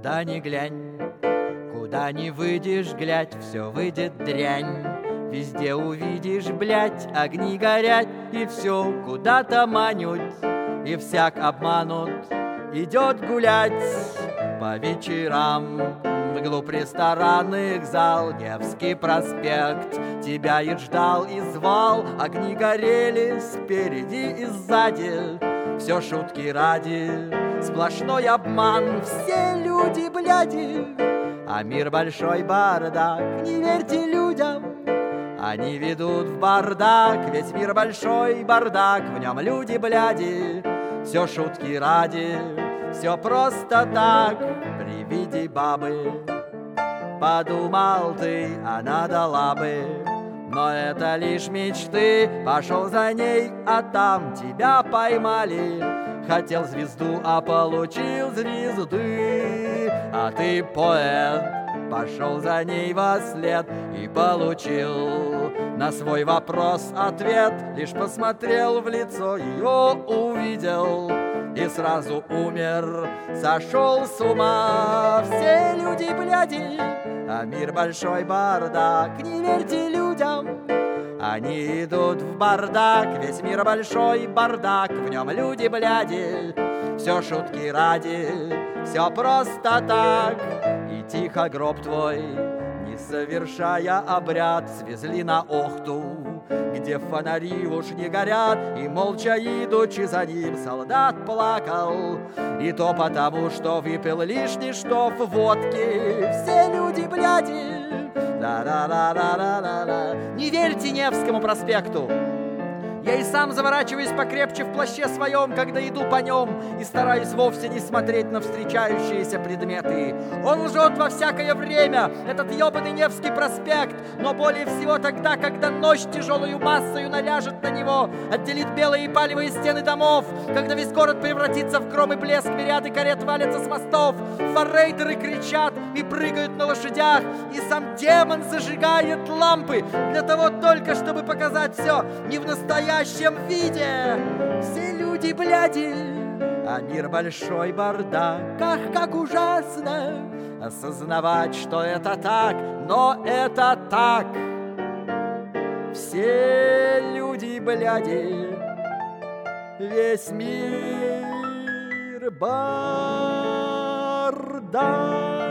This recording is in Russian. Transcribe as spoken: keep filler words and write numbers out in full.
Куда ни глянь, куда ни выйдешь, глядь, все выйдет дрянь. Везде увидишь, блядь, огни горят, и все куда-то манют, и всяк обманут идет гулять по вечерам. Вглубь ресторанных зал, Невский проспект тебя и ждал, и звал. Огни горели спереди и сзади, все шутки ради, сплошной обман. Все люди бляди, а мир большой бардак. Не верьте людям, они ведут в бардак. Весь мир большой бардак, в нем люди бляди. Все шутки ради, все просто так. При виде бабы подумал ты, она дала бы, но это лишь мечты. Пошел за ней, а там тебя поймали. Хотел звезду, а получил звезды. А ты поэт, пошел за ней вослед и получил на свой вопрос ответ. Лишь посмотрел в лицо, ее увидел и сразу умер, сошел с ума. Все люди бляди, а мир большой бардак. Не верьте людям, они идут в бардак. Весь мир большой бардак, в нем люди бляди. Все шутки ради, все просто так. И тихо гроб твой, не совершая обряд, свезли на Охту, где фонари уж не горят. И молча идучи за ним солдат плакал, и то потому, что выпил лишний штоф водки. Все люди бляди, да-да-да-да-да-да. Не верьте Невскому проспекту. Я и сам заворачиваюсь покрепче в плаще своем, когда иду по нем, и стараюсь вовсе не смотреть на встречающиеся предметы. Он лжет во всякое время, этот ебаный Невский проспект, но более всего тогда, когда ночь тяжелою массою наляжет на него, отделит белые и палевые стены домов, когда весь город превратится в гром и блеск, мириады карет валятся с мостов, форрейтеры кричат и прыгают на лошадях, и сам демон зажигает лампы для того только, чтобы показать все не в настоящем виде. Все люди бляди, а мир большой бардак. Ах, как ужасно осознавать, что это так, но это так. Все люди бляди, весь мир бардак.